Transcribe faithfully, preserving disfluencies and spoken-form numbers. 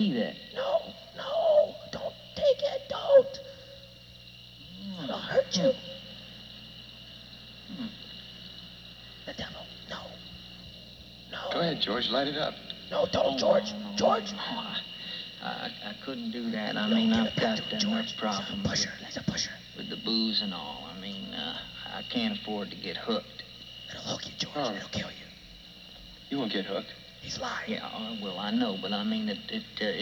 See that. No, no, don't take it, don't. It'll hurt you. Hmm. The devil, no. No. Go ahead, George, light it up. No, don't, George. George. No, I, I, I couldn't do that. I No, mean, give I've it back got to him, enough George. He's a problems pusher. with, He's a pusher. with the booze and all. I mean, uh, I can't afford to get hooked. It'll hook you, George. Oh. It'll kill you. You won't get hooked. He's lying. Yeah, uh, well, I know, but I mean, it, it, uh,